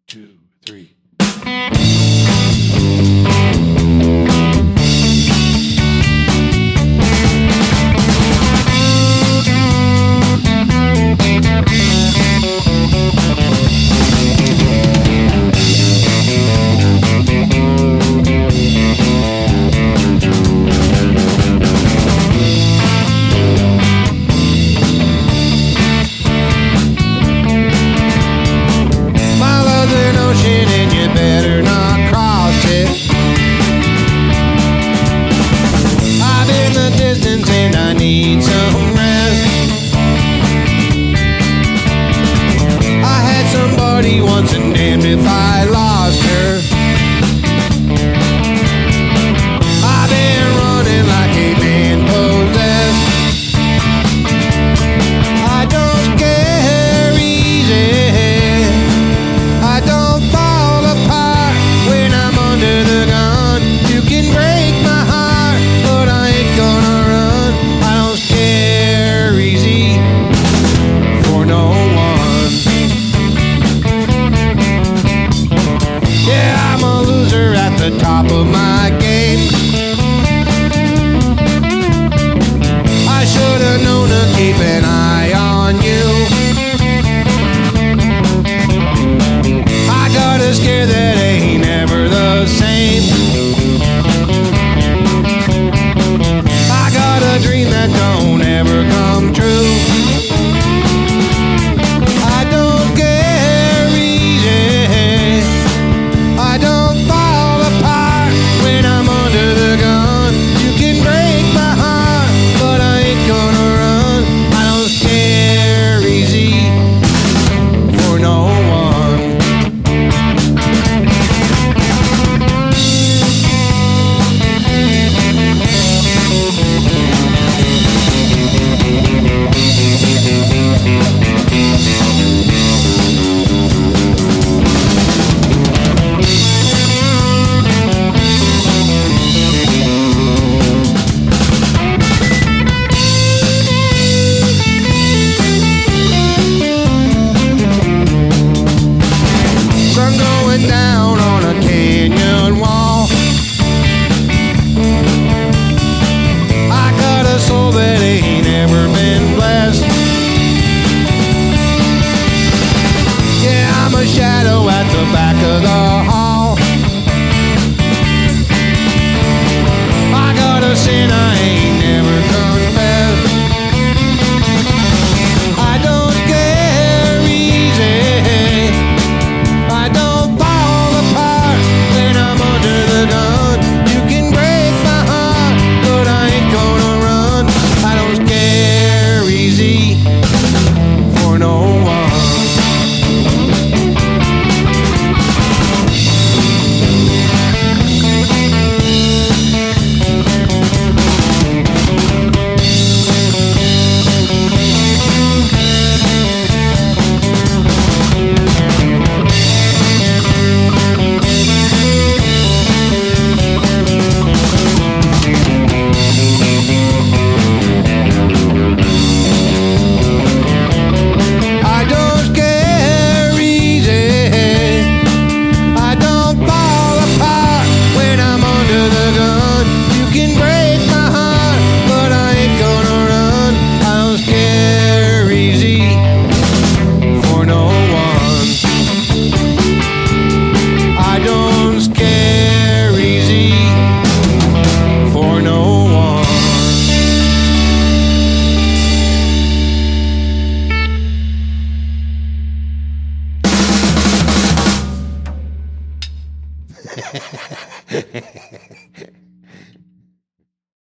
2, 3. And you better not cross it. I've been the distance and I need some rest. I had somebody once and damned if I lost her. I've been running like a man possessed. I don't care easy. I don't fall apart when I'm under the gun. You can break my heart, but I ain't gonna run. I don't scare easy for no one. Yeah, I'm a loser at the top of my game. I should've known to keep an eye on you. I got a scare that ain't ever the same. I got a dream that don't ever come true. I don't care easy. I don't fall apart when I'm under the gun. You can break my heart, but I ain't gonna run. I don't scare easy for no one. Sun going down on a canyon wall. I got a soul that ain't ever been blessed. Yeah, I'm a shadow at the back of the hall. I got a sin I ain't never confessed. I don't care easy. I don't fall apart when I'm under the gun. You can break my heart, but I ain't gonna run. I don't scare easy for no one. I don't scare easy. I don't fall apart when I'm under the gun. You can break my heart, but I ain't gonna run. I don't scare easy for no one. I don't scare easy for no one.